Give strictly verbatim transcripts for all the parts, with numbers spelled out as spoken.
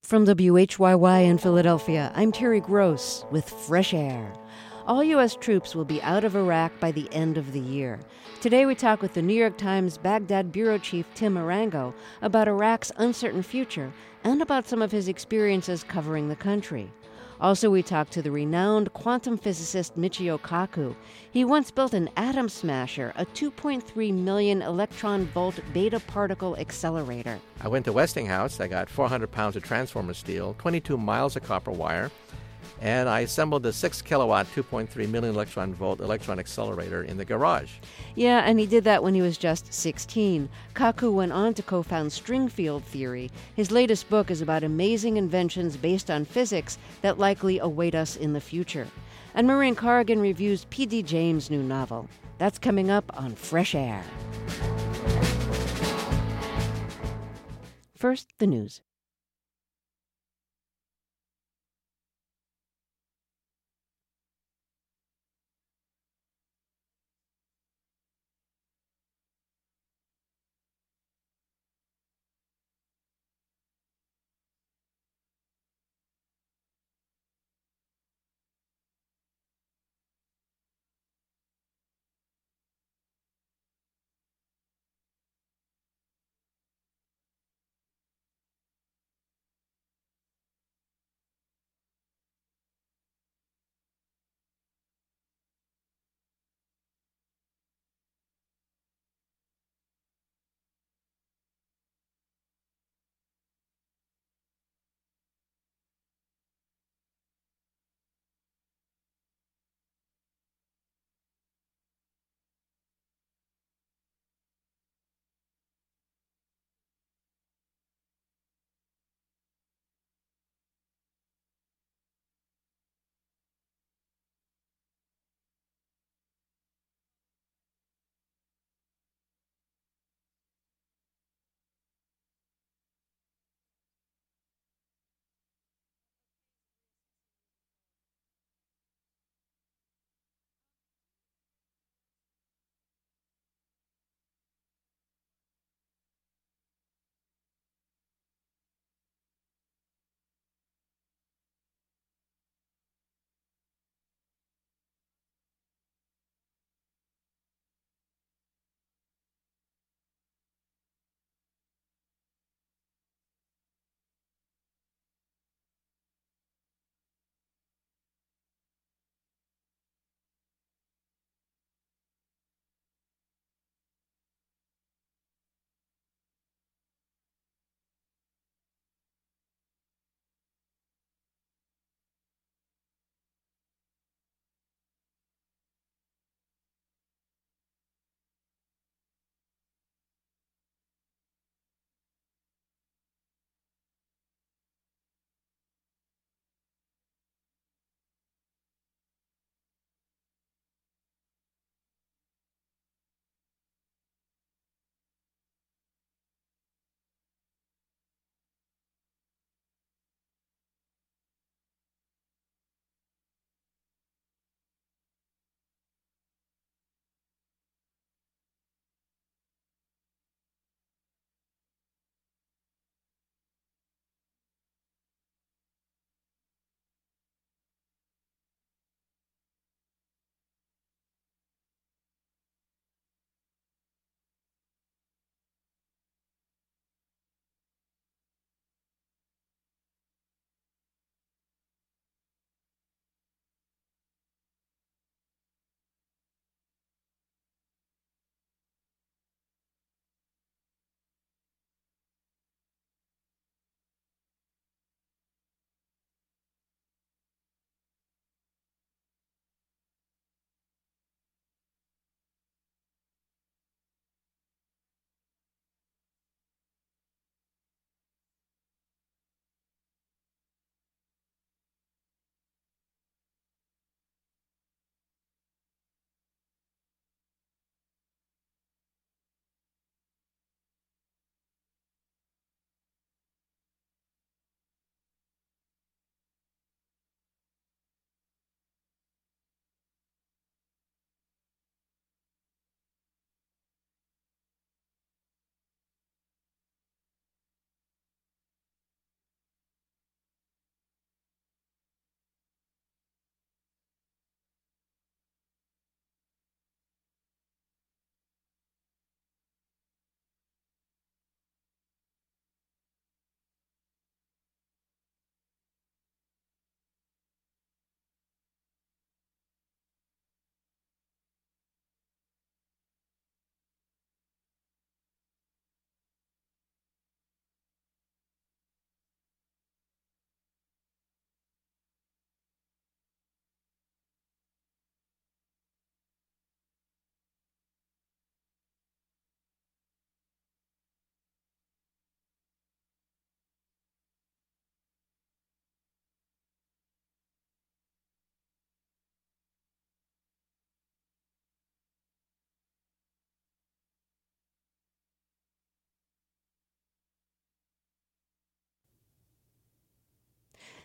From W H Y Y in Philadelphia, I'm Terry Gross with Fresh Air. All U S troops will be out of Iraq by the end of the year. Today we talk with the New York Times Baghdad bureau chief Tim Arango about Iraq's uncertain future and about some of his experiences covering the country. Also, we talk to the renowned quantum physicist Michio Kaku. He once built an atom smasher, a two point three million electron volt beta particle accelerator. I went to Westinghouse. I got four hundred pounds of transformer steel, twenty-two miles of copper wire, and I assembled a six kilowatt, two point three million electron volt electron accelerator in the garage. Yeah, and he did that when he was just sixteen. Kaku went on to co-found string field theory. His latest book is about amazing inventions based on physics that likely await us in the future. And Maureen Corrigan reviews P D. James' new novel. That's coming up on Fresh Air. First, the news.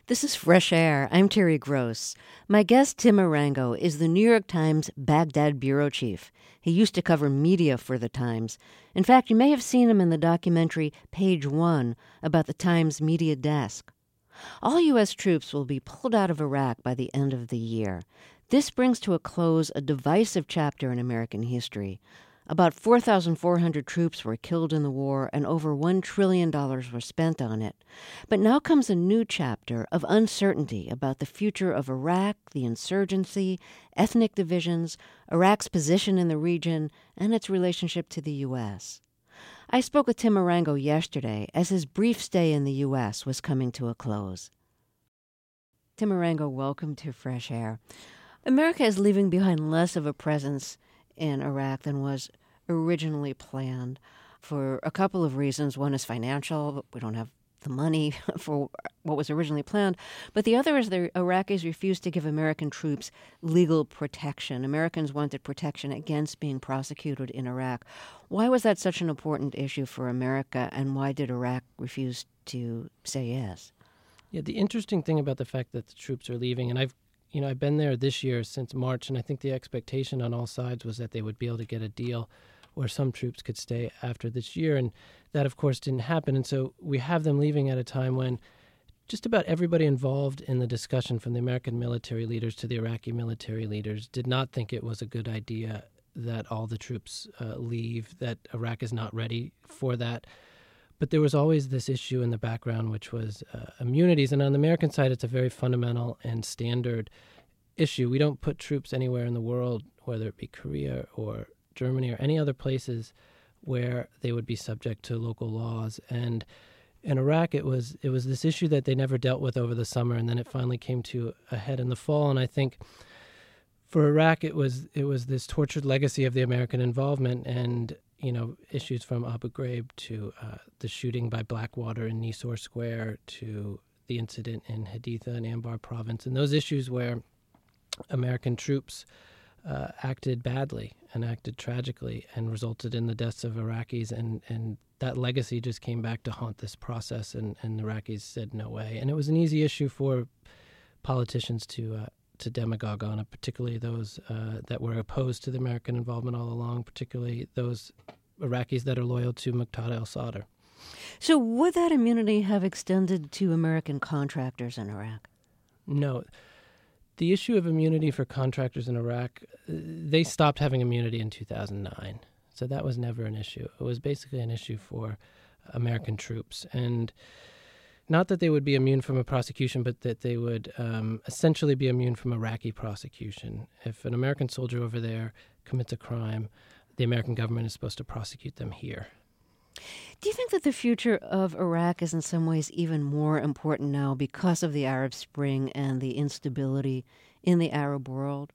This is Fresh Air. I'm Terry Gross. My guest, Tim Arango, is the New York Times Baghdad bureau chief. He used to cover media for the Times. In fact, you may have seen him in the documentary Page One about the Times media desk. All U S troops will be pulled out of Iraq by the end of the year. This brings to a close a divisive chapter in American history. About four thousand four hundred troops were killed in the war, and over one trillion dollars were spent on it. But now comes a new chapter of uncertainty about the future of Iraq, the insurgency, ethnic divisions, Iraq's position in the region, and its relationship to the U S. I spoke with Tim Arango yesterday as his brief stay in the U S was coming to a close. Tim Arango, welcome to Fresh Air. America is leaving behind less of a presence in Iraq than was originally planned for a couple of reasons. One is financial. We don't have the money for what was originally planned. But the other is the Iraqis refused to give American troops legal protection. Americans wanted protection against being prosecuted in Iraq. Why was that such an important issue for America, and why did Iraq refuse to say yes? Yeah, the interesting thing about the fact that the troops are leaving, and I've You know, I've been there this year since March, and I think the expectation on all sides was that they would be able to get a deal where some troops could stay after this year, and that, of course, didn't happen. And so we have them leaving at a time when just about everybody involved in the discussion, from the American military leaders to the Iraqi military leaders, did not think it was a good idea that all the troops uh, leave, that Iraq is not ready for that. But there was always this issue in the background, which was uh, immunities. And on the American side, it's a very fundamental and standard issue. We don't put troops anywhere in the world, whether it be Korea or Germany or any other places, where they would be subject to local laws. And in Iraq, it was it was this issue that they never dealt with over the summer, and then it finally came to a head in the fall. And I think for Iraq, it was it was this tortured legacy of the American involvement, and you know, issues from Abu Ghraib to uh, the shooting by Blackwater in Nisour Square to the incident in Haditha and Anbar province, and those issues where American troops uh, acted badly and acted tragically and resulted in the deaths of Iraqis, and, and that legacy just came back to haunt this process, and, and the Iraqis said no way. And it was an easy issue for politicians to uh, to demagogue on it, particularly those uh, that were opposed to the American involvement all along, particularly those Iraqis that are loyal to Muqtada al-Sadr. So would that immunity have extended to American contractors in Iraq? No. The issue of immunity for contractors in Iraq, they stopped having immunity in two thousand nine. So that was never an issue. It was basically an issue for American troops. And not that they would be immune from a prosecution, but that they would um, essentially be immune from Iraqi prosecution. If an American soldier over there commits a crime, the American government is supposed to prosecute them here. Do you think that the future of Iraq is in some ways even more important now because of the Arab Spring and the instability in the Arab world?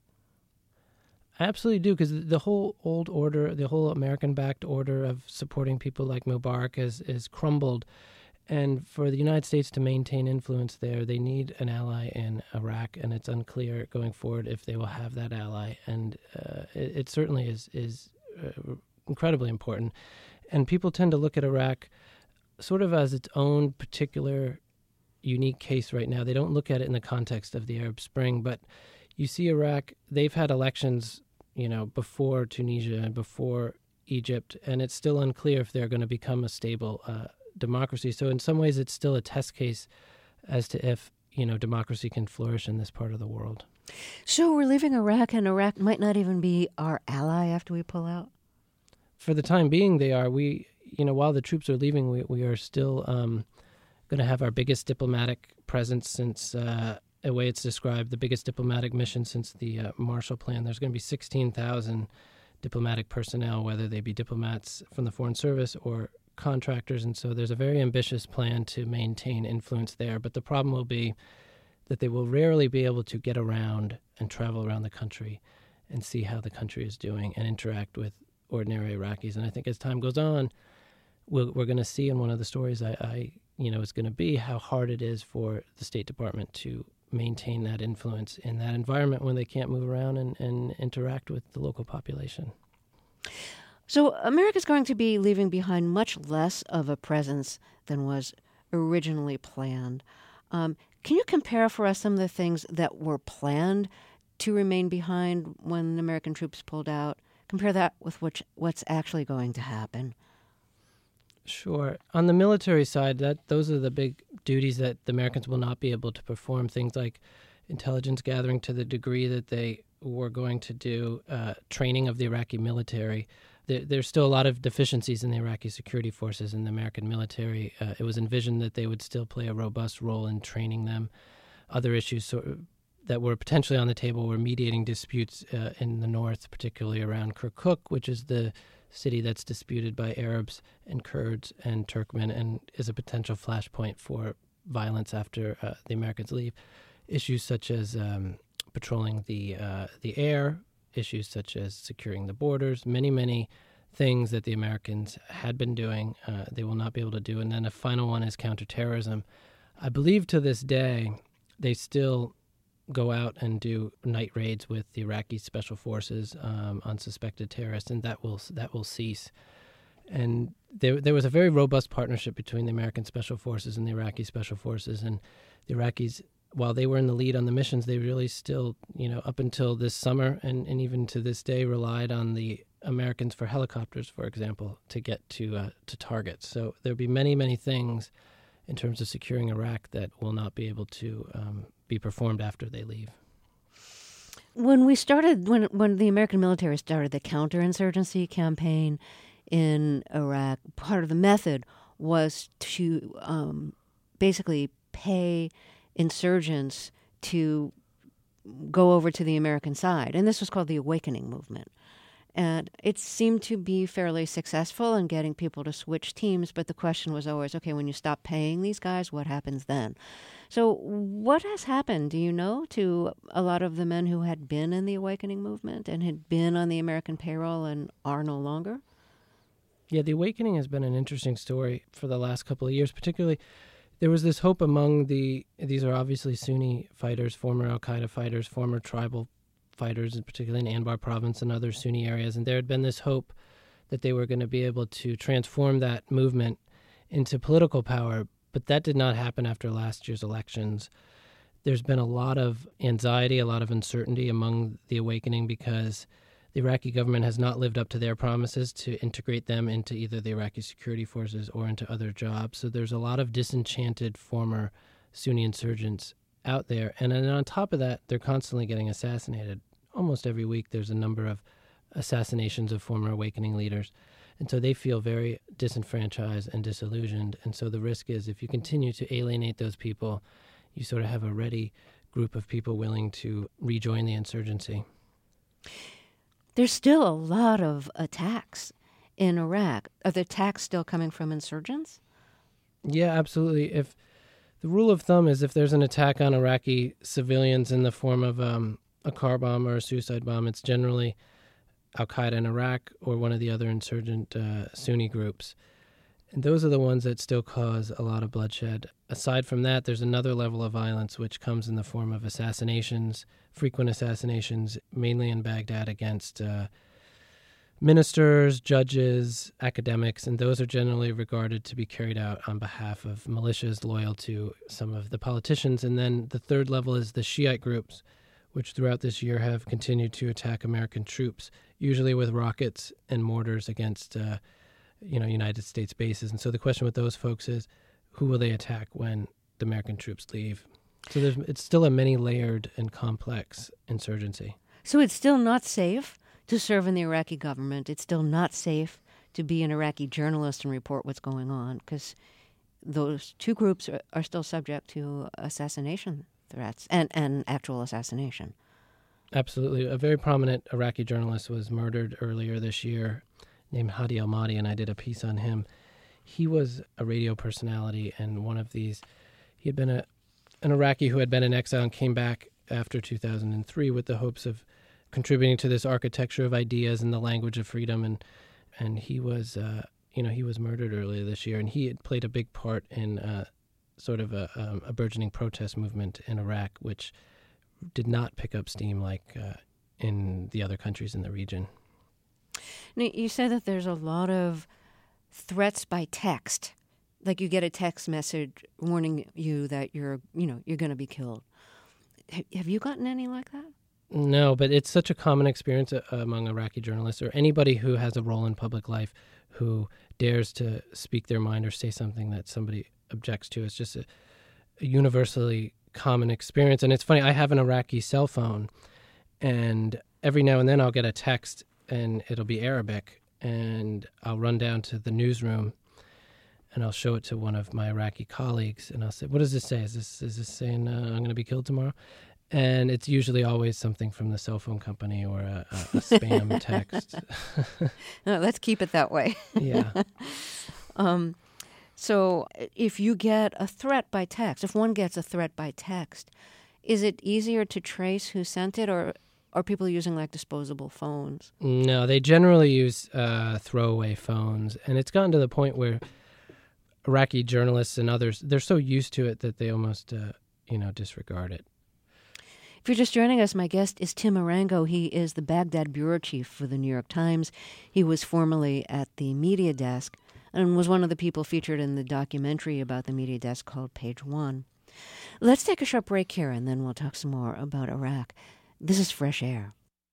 I absolutely do, because the whole old order, the whole American-backed order of supporting people like Mubarak has, has crumbled. And for the United States to maintain influence there, they need an ally in Iraq, and it's unclear going forward if they will have that ally. And uh, it, it certainly is is uh, incredibly important. And people tend to look at Iraq sort of as its own particular unique case right now. They don't look at it in the context of the Arab Spring, but you see Iraq, they've had elections, you know, before Tunisia and before Egypt, and it's still unclear if they're going to become a stable uh democracy. So in some ways, it's still a test case as to if, you know, democracy can flourish in this part of the world. So we're leaving Iraq, and Iraq might not even be our ally after we pull out? For the time being, they are. We, you know, while the troops are leaving, we, we are still um, going to have our biggest diplomatic presence since, uh, the way it's described, the biggest diplomatic mission since the uh, Marshall Plan. There's going to be sixteen thousand diplomatic personnel, whether they be diplomats from the Foreign Service or contractors, and so there's a very ambitious plan to maintain influence there. But the problem will be that they will rarely be able to get around and travel around the country and see how the country is doing and interact with ordinary Iraqis. And I think as time goes on, we'll, we're going to see in one of the stories I, I you know, is going to be how hard it is for the State Department to maintain that influence in that environment when they can't move around and, and interact with the local population. So America's going to be leaving behind much less of a presence than was originally planned. Um, can you compare for us some of the things that were planned to remain behind when the American troops pulled out? Compare that with which, what's actually going to happen. Sure. On the military side, that those are the big duties that the Americans will not be able to perform. Things like intelligence gathering to the degree that they were going to do, uh, training of the Iraqi military. There, there's still a lot of deficiencies in the Iraqi security forces and the American military. Uh, it was envisioned that they would still play a robust role in training them. Other issues sort of, that were potentially on the table were mediating disputes uh, in the north, particularly around Kirkuk, which is the city that's disputed by Arabs and Kurds and Turkmen and is a potential flashpoint for violence after uh, the Americans leave. Issues such as um, patrolling the uh, the air, issues such as securing the borders, many, many things that the Americans had been doing, uh, they will not be able to do. And then a final one is counterterrorism. I believe to this day, they still go out and do night raids with the Iraqi special forces um, on suspected terrorists, and that will that will cease. And there there was a very robust partnership between the American special forces and the Iraqi special forces, and the Iraqis, while they were in the lead on the missions, they really still, you know, up until this summer and, and even to this day, relied on the Americans for helicopters, for example, to get to uh, to targets. So there'll be many, many things in terms of securing Iraq that will not be able to um, be performed after they leave. When we started, when when the American military started the counterinsurgency campaign in Iraq, part of the method was to um, basically pay insurgents to go over to the American side. And this was called the Awakening Movement. And it seemed to be fairly successful in getting people to switch teams, but the question was always, okay, when you stop paying these guys, what happens then? So what has happened, do you know, to a lot of the men who had been in the Awakening Movement and had been on the American payroll and are no longer? Yeah, the Awakening has been an interesting story for the last couple of years. Particularly, there was this hope among the, these are obviously Sunni fighters, former al-Qaeda fighters, former tribal fighters, particularly in Anbar province and other Sunni areas. And there had been this hope that they were going to be able to transform that movement into political power. But that did not happen after last year's elections. There's been a lot of anxiety, a lot of uncertainty among the Awakening because the Iraqi government has not lived up to their promises to integrate them into either the Iraqi security forces or into other jobs. So there's a lot of disenchanted former Sunni insurgents out there. And then on top of that, they're constantly getting assassinated. Almost every week there's a number of assassinations of former Awakening leaders. And so they feel very disenfranchised and disillusioned. And so the risk is if you continue to alienate those people, you sort of have a ready group of people willing to rejoin the insurgency. There's still a lot of attacks in Iraq. Are the attacks still coming from insurgents? Yeah, absolutely. If the rule of thumb is if there's an attack on Iraqi civilians in the form of um, a car bomb or a suicide bomb, it's generally al-Qaeda in Iraq or one of the other insurgent uh, Sunni groups. And those are the ones that still cause a lot of bloodshed. Aside from that, there's another level of violence which comes in the form of assassinations, frequent assassinations, mainly in Baghdad against uh, ministers, judges, academics, and those are generally regarded to be carried out on behalf of militias loyal to some of the politicians. And then the third level is the Shiite groups, which throughout this year have continued to attack American troops, usually with rockets and mortars against uh, you know, United States bases. And so the question with those folks is, who will they attack when the American troops leave? So there's, it's still a many-layered and complex insurgency. So it's still not safe to serve in the Iraqi government. It's still not safe to be an Iraqi journalist and report what's going on because those two groups are, are still subject to assassination threats and, and actual assassination. Absolutely. A very prominent Iraqi journalist was murdered earlier this year named Hadi al-Mahdi, and I did a piece on him. He was a radio personality and one of these, he had been a, an Iraqi who had been in exile and came back after two thousand three with the hopes of contributing to this architecture of ideas and the language of freedom. And and he was, uh, you know, he was murdered earlier this year, and he had played a big part in uh, sort of a, um, a burgeoning protest movement in Iraq, which did not pick up steam like uh, in the other countries in the region. Now, you said that there's a lot of threats by text Like you get a text message warning you that you're, you know, you're going to be killed. H- have you gotten any like that? No, but it's such a common experience uh, among Iraqi journalists or anybody who has a role in public life who dares to speak their mind or say something that somebody objects to. It's just a, a universally common experience. And it's funny, I have an Iraqi cell phone, and every now and then I'll get a text and it'll be Arabic, and I'll run down to the newsroom and I'll show it to one of my Iraqi colleagues, and I'll say, what does this say? Is this is this saying uh, I'm going to be killed tomorrow? And it's usually always something from the cell phone company or a, a, a spam text. No, let's keep it that way. Yeah. Um, so if you get a threat by text, if one gets a threat by text, is it easier to trace who sent it, or are people using like disposable phones? No, they generally use uh, throwaway phones. And it's gotten to the point where Iraqi journalists and others, they're so used to it that they almost, uh, you know, disregard it. If you're just joining us, my guest is Tim Arango. He is the Baghdad bureau chief for the New York Times. He was formerly at the media desk and was one of the people featured in the documentary about the media desk called Page One. Let's take a short break here, and then we'll talk some more about Iraq. This is Fresh Air.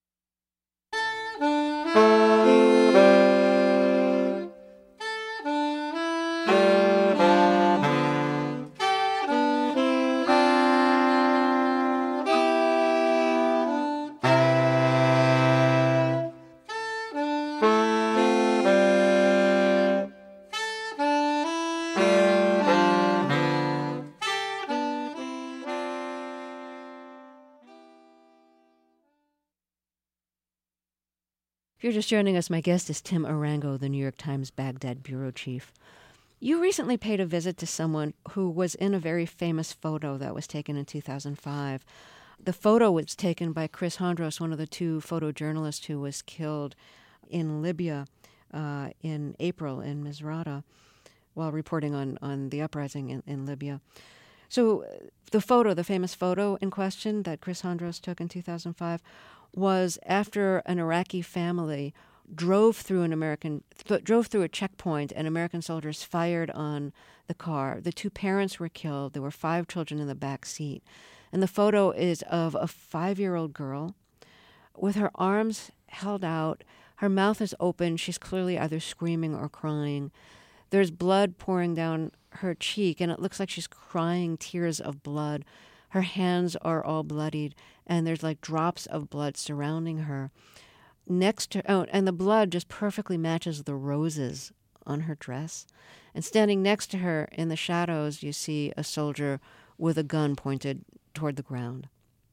If you're just joining us, my guest is Tim Arango, the New York Times Baghdad bureau chief. You recently paid a visit to someone who was in a very famous photo that was taken in two thousand five. The photo was taken by Chris Hondros, one of the two photojournalists who was killed in Libya uh, in April in Misrata while reporting on, on the uprising in, in Libya. So the photo, the famous photo in question that Chris Hondros took in two thousand five, was after an Iraqi family drove through an American th- drove through a checkpoint, and American soldiers fired on the car. The two parents were killed. There were five children in the back seat. And the photo is of a five-year-old girl with her arms held out. Her mouth is open. She's clearly either screaming or crying. There's blood pouring down her cheek, and it looks like she's crying tears of blood. Her hands are all bloodied, and there's like drops of blood surrounding her. Next to, oh, and the blood just perfectly matches the roses on her dress. And standing next to her in the shadows, you see a soldier with a gun pointed toward the ground.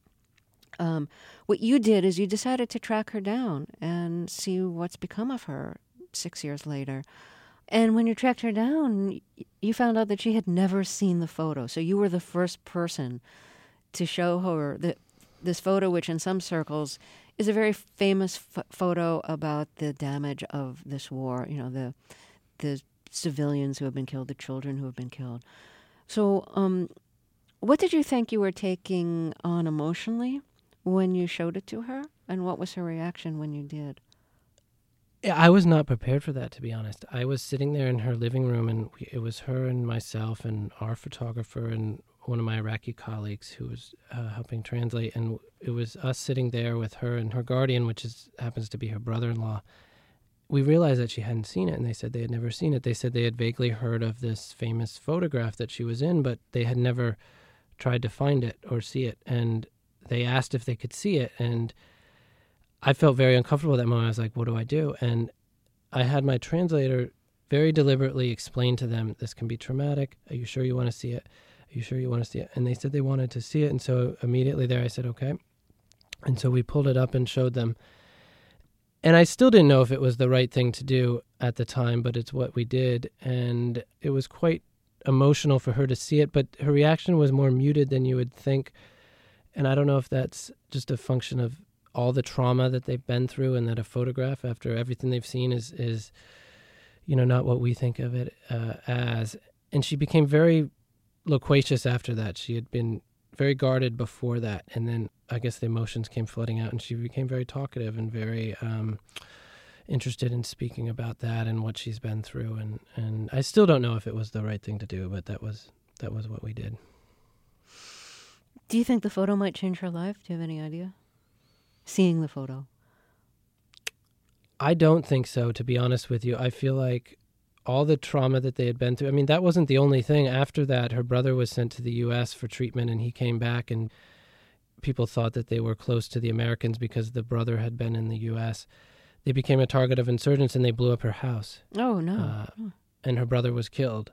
Um, what you did is you decided to track her down and see what's become of her six years later. And when you tracked her down, you found out that she had never seen the photo. So you were the first person to show her the, this photo, which in some circles is a very famous f- photo about the damage of this war, you know, the the civilians who have been killed, the children who have been killed. So um, what did you think you were taking on emotionally when you showed it to her? And what was her reaction when you did? Yeah, I was not prepared for that, to be honest. I was sitting there in her living room, and we, it was her and myself and our photographer and one of my Iraqi colleagues who was uh, helping translate, and it was us sitting there with her and her guardian, which is happens to be her brother-in-law. We realized that she hadn't seen it, and they said they had never seen it. They said they had vaguely heard of this famous photograph that she was in, but they had never tried to find it or see it, and they asked if they could see it, and I felt very uncomfortable at that moment. I was like, what do I do? And I had my translator very deliberately explain to them, this can be traumatic. Are you sure you want to see it? Are you sure you want to see it? And they said they wanted to see it. And so immediately there I said, okay. And so we pulled it up and showed them. And I still didn't know if it was the right thing to do at the time, but it's what we did. And it was quite emotional for her to see it, but her reaction was more muted than you would think. And I don't know if that's just a function of all the trauma that they've been through, and that a photograph after everything they've seen is, is you know, not what we think of it uh, as. And she became very loquacious after that. She had been very guarded before that, and then I guess the emotions came flooding out, and she became very talkative and very um, interested in speaking about that and what she's been through. And, and I still don't know if it was the right thing to do, but that was that was what we did. Do you think the photo might change her life? Do you have any idea? Seeing the photo. I don't think so, to be honest with you. I feel like all the trauma that they had been through, I mean, that wasn't the only thing. After that, her brother was sent to the U S for treatment, and he came back, and people thought that they were close to the Americans because the brother had been in the U S. They became a target of insurgents, and they blew up her house. Oh, no. Uh, and her brother was killed.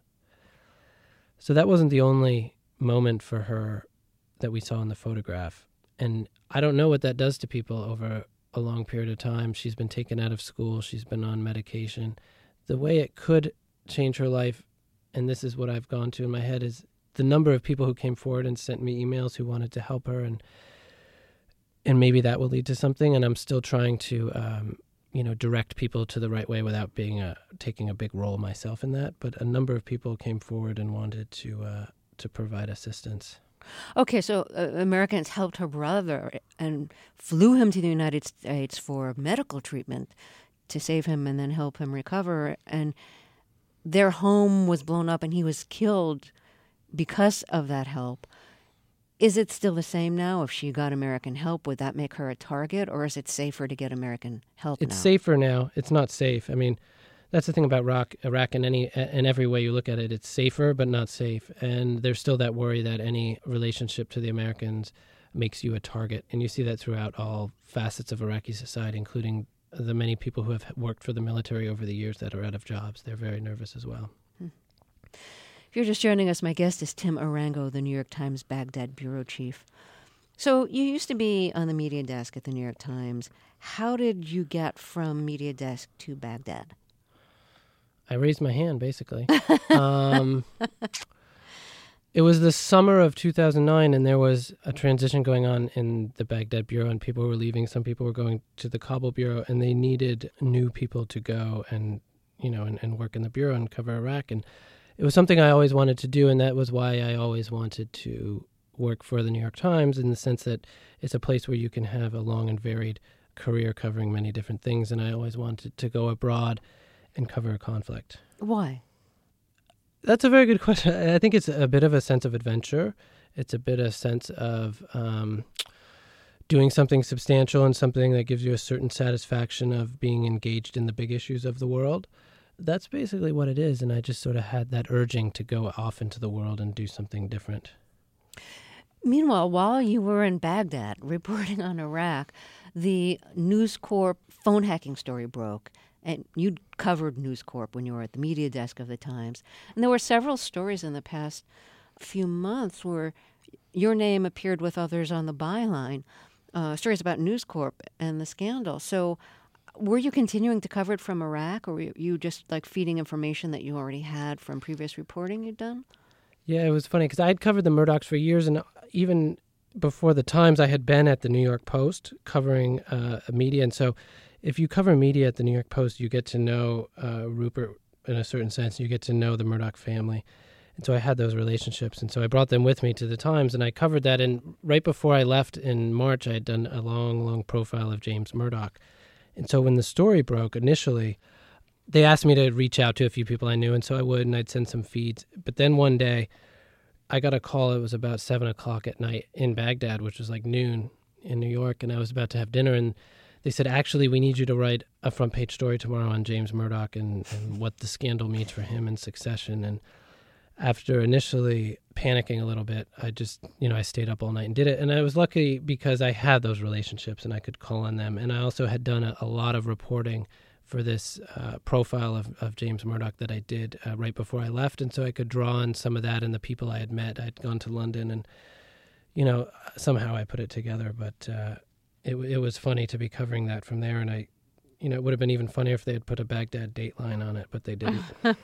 So that wasn't the only moment for her that we saw in the photograph. And I don't know what that does to people over a long period of time. She's been taken out of school. She's been on medication. The way it could change her life, and this is what I've gone to in my head, is the number of people who came forward and sent me emails who wanted to help her, and and maybe that will lead to something. And I'm still trying to, um, you know, direct people to the right way without being a, taking a big role myself in that. But a number of people came forward and wanted to uh, to provide assistance. Okay, so uh, Americans helped her brother and flew him to the United States for medical treatment to save him and then help him recover. And their home was blown up and he was killed because of that help. Is it still the same now? If she got American help, would that make her a target, or is it safer to get American help It's now? safer now. It's not safe. I mean, that's the thing about Iraq, Iraq in any in every way you look at it. It's safer, but not safe. And there's still that worry that any relationship to the Americans makes you a target. And you see that throughout all facets of Iraqi society, including the many people who have worked for the military over the years that are out of jobs. They're very nervous as well. Hmm. If you're just joining us, my guest is Tim Arango, the New York Times Baghdad bureau chief. So you used to be on the media desk at the New York Times. How did you get from media desk to Baghdad? I raised my hand, basically. um, it was the summer of two thousand nine, and there was a transition going on in the Baghdad bureau, and people were leaving. Some people were going to the Kabul bureau, and they needed new people to go and, you know, and, and work in the bureau and cover Iraq. And it was something I always wanted to do, and that was why I always wanted to work for the New York Times, in the sense that it's a place where you can have a long and varied career covering many different things. And I always wanted to go abroad and cover a conflict. Why? That's a very good question. I think it's a bit of a sense of adventure. It's a bit of a sense of um, doing something substantial and something that gives you a certain satisfaction of being engaged in the big issues of the world. That's basically what it is, and I just sort of had that urging to go off into the world and do something different. Meanwhile, while you were in Baghdad reporting on Iraq, the News Corp phone hacking story broke. And you'd covered News Corp when you were at the media desk of the Times. And there were several stories in the past few months where your name appeared with others on the byline, uh, stories about News Corp and the scandal. So were you continuing to cover it from Iraq, or were you just like feeding information that you already had from previous reporting you'd done? Yeah, it was funny because I had covered the Murdochs for years, and even before the Times, I had been at the New York Post covering uh, media. And so if you cover media at the New York Post, you get to know uh, Rupert in a certain sense. You get to know the Murdoch family. And so I had those relationships. And so I brought them with me to the Times, and I covered that. And right before I left in March, I had done a long, long profile of James Murdoch. And so when the story broke initially, they asked me to reach out to a few people I knew, and so I would, and I'd send some feeds. But then one day, I got a call. It was about seven o'clock at night in Baghdad, which was like noon in New York, and I was about to have dinner, and they said, actually, we need you to write a front page story tomorrow on James Murdoch and, and what the scandal means for him in succession. And after initially panicking a little bit, I just, you know, I stayed up all night and did it. And I was lucky because I had those relationships and I could call on them. And I also had done a, a lot of reporting for this uh, profile of, of James Murdoch that I did uh, right before I left. And so I could draw on some of that and the people I had met. I'd gone to London and, you know, somehow I put it together. But uh, it, it was funny to be covering that from there. And I, you know, it would have been even funnier if they had put a Baghdad dateline on it, but they didn't.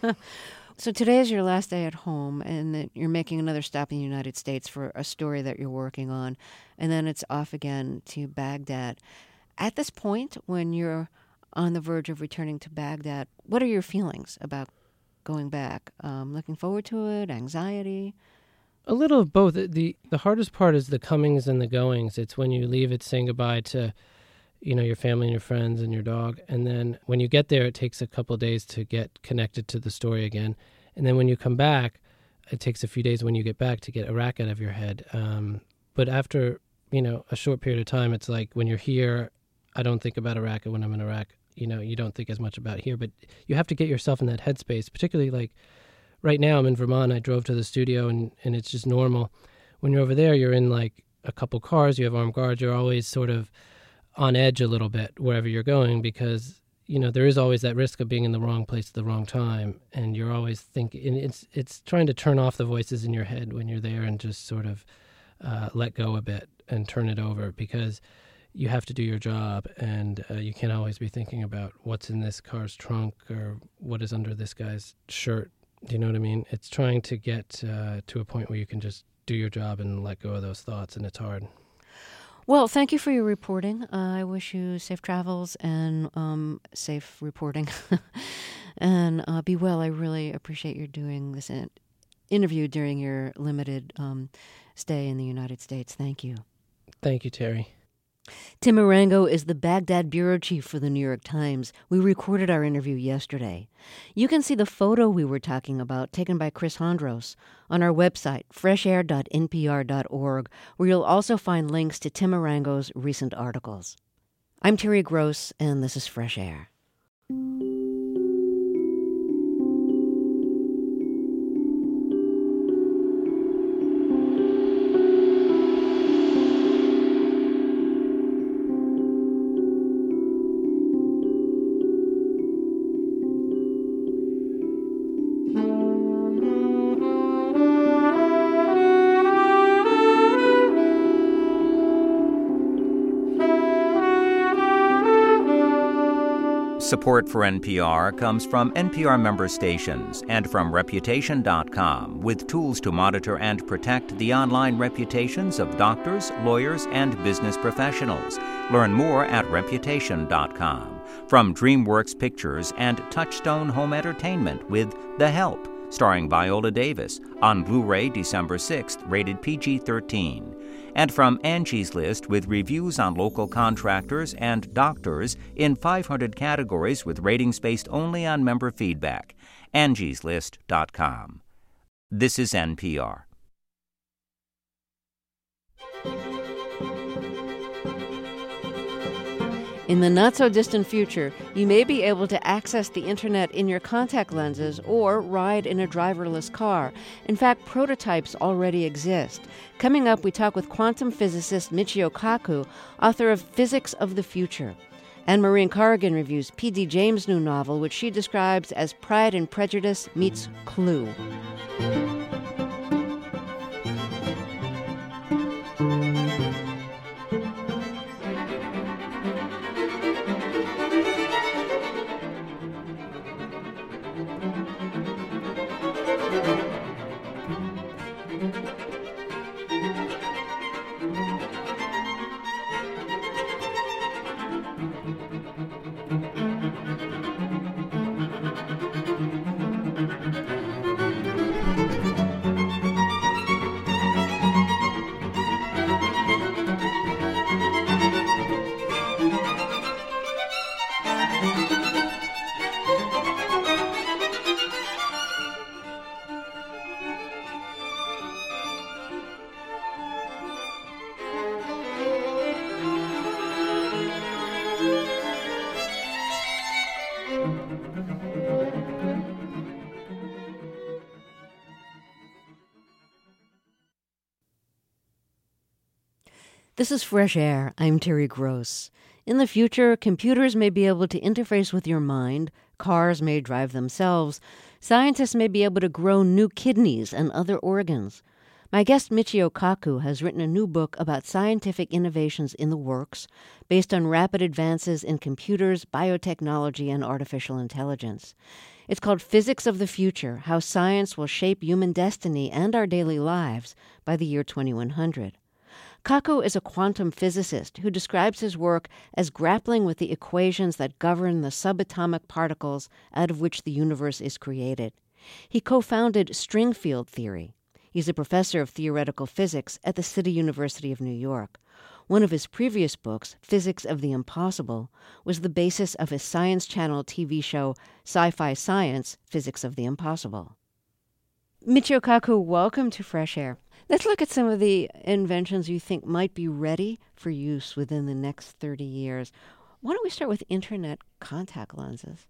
So today is your last day at home, and that you're making another stop in the United States for a story that you're working on, and then it's off again to Baghdad. At this point, when you're on the verge of returning to Baghdad, what are your feelings about going back? Um, looking forward to it? Anxiety? A little of both. The, the the hardest part is the comings and the goings. It's when you leave, it's saying goodbye to, you know, your family and your friends and your dog. And then when you get there, it takes a couple of days to get connected to the story again. And then when you come back, it takes a few days when you get back to get Iraq out of your head. Um, but after, you know, a short period of time, it's like when you're here, I don't think about Iraq, and when I'm in Iraq, you know, you don't think as much about here. But you have to get yourself in that headspace, particularly like right now I'm in Vermont. I drove to the studio, and, and it's just normal. When you're over there, you're in like a couple cars, you have armed guards, you're always sort of on edge a little bit wherever you're going, because, you know, there is always that risk of being in the wrong place at the wrong time. And you're always thinking, and it's, it's trying to turn off the voices in your head when you're there and just sort of uh, let go a bit and turn it over, because you have to do your job, and uh, you can't always be thinking about what's in this car's trunk or what is under this guy's shirt. Do you know what I mean? It's trying to get uh, to a point where you can just do your job and let go of those thoughts, and it's hard. Well, thank you for your reporting. Uh, I wish you safe travels and um, safe reporting. and uh, be well. I really appreciate you doing this in- interview during your limited um, stay in the United States. Thank you. Thank you, Terry. Tim Marengo is the Baghdad bureau chief for the New York Times. We recorded our interview yesterday. You can see the photo we were talking about, taken by Chris Hondros, on our website, fresh air dot n p r dot org, where you'll also find links to Tim Marengo's recent articles. I'm Terry Gross, and this is Fresh Air. Support for N P R comes from N P R member stations and from Reputation dot com, with tools to monitor and protect the online reputations of doctors, lawyers, and business professionals. Learn more at Reputation dot com. From DreamWorks Pictures and Touchstone Home Entertainment with The Help, starring Viola Davis, on Blu-ray December sixth, rated P G thirteen. And from Angie's List, with reviews on local contractors and doctors in five hundred categories with ratings based only on member feedback. Angies List dot com. This is N P R. In the not-so-distant future, you may be able to access the internet in your contact lenses or ride in a driverless car. In fact, prototypes already exist. Coming up, we talk with quantum physicist Michio Kaku, author of Physics of the Future. And Maureen Corrigan reviews P D James' new novel, which she describes as Pride and Prejudice meets Clue. This is Fresh Air. I'm Terry Gross. In the future, computers may be able to interface with your mind, cars may drive themselves, scientists may be able to grow new kidneys and other organs. My guest Michio Kaku has written a new book about scientific innovations in the works, based on rapid advances in computers, biotechnology, and artificial intelligence. It's called Physics of the Future: How Science Will Shape Human Destiny and Our Daily Lives by the Year twenty-one hundred. Kaku is a quantum physicist who describes his work as grappling with the equations that govern the subatomic particles out of which the universe is created. He co-founded string field theory. He's a professor of theoretical physics at the City University of New York. One of his previous books, Physics of the Impossible, was the basis of his Science Channel T V show Sci-Fi Science, Physics of the Impossible. Michio Kaku, welcome to Fresh Air. Let's look at some of the inventions you think might be ready for use within the next thirty years. Why don't we start with internet contact lenses?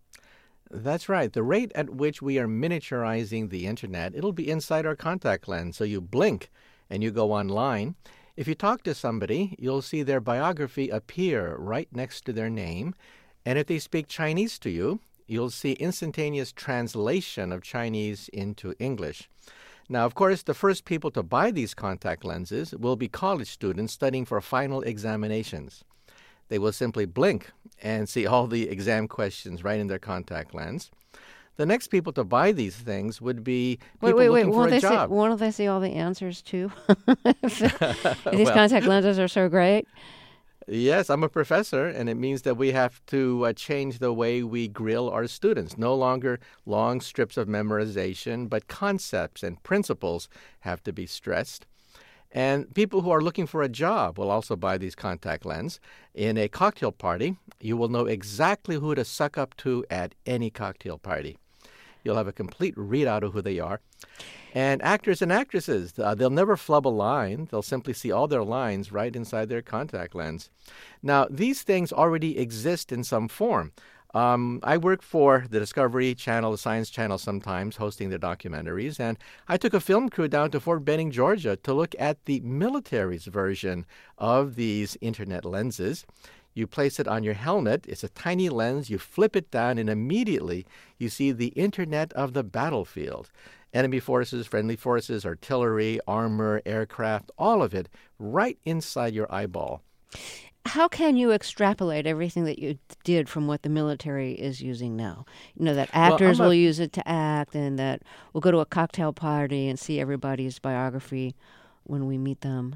That's right. The rate at which we are miniaturizing the internet, it'll be inside our contact lens. So you blink and you go online. If you talk to somebody, you'll see their biography appear right next to their name. And if they speak Chinese to you, you'll see instantaneous translation of Chinese into English. Now, of course, the first people to buy these contact lenses will be college students studying for final examinations. They will simply blink and see all the exam questions right in their contact lens. The next people to buy these things would be people wait, wait, looking wait. for Won't a they job. See, won't they see all the answers, too? These Well, contact lenses are so great. Yes, I'm a professor, and it means that we have to uh, change the way we grill our students. No longer long strips of memorization, but concepts and principles have to be stressed. And people who are looking for a job will also buy these contact lenses. In a cocktail party, you will know exactly who to suck up to at any cocktail party. You'll have a complete readout of who they are. And actors and actresses, uh, they'll never flub a line. They'll simply see all their lines right inside their contact lens. Now, these things already exist in some form. Um, I work for the Discovery Channel, the Science Channel sometimes, hosting their documentaries, and I took a film crew down to Fort Benning, Georgia, to look at the military's version of these internet lenses. You place it on your helmet. It's a tiny lens. You flip it down, and immediately you see the internet of the battlefield. Enemy forces, friendly forces, artillery, armor, aircraft, all of it right inside your eyeball. How can you extrapolate everything that you did from what the military is using now? You know, that actors well, a, will use it to act, and that we'll go to a cocktail party and see everybody's biography when we meet them.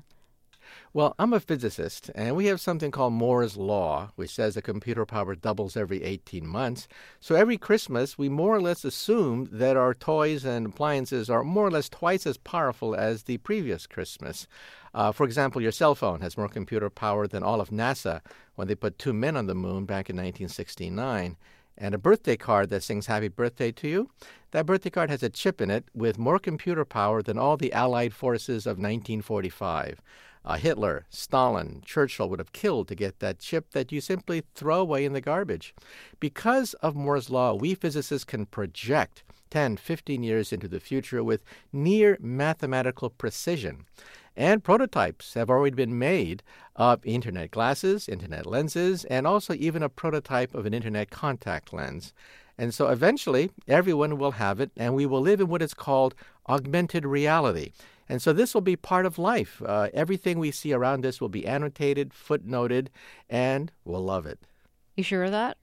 Well, I'm a physicist, and we have something called Moore's Law, which says the computer power doubles every eighteen months. So every Christmas, we more or less assume that our toys and appliances are more or less twice as powerful as the previous Christmas. Uh, for example, your cell phone has more computer power than all of NASA when they put two men on the moon back in nineteen sixty-nine. And a birthday card that sings happy birthday to you, that birthday card has a chip in it with more computer power than all the Allied forces of nineteen forty-five. Uh, Hitler, Stalin, Churchill would have killed to get that chip that you simply throw away in the garbage. Because of Moore's Law, we physicists can project ten, fifteen years into the future with near mathematical precision. And prototypes have already been made of internet glasses, internet lenses, and also even a prototype of an internet contact lens. And so eventually, everyone will have it, and we will live in what is called augmented reality. And so this will be part of life. Uh, everything we see around us will be annotated, footnoted, and we'll love it. You sure of that?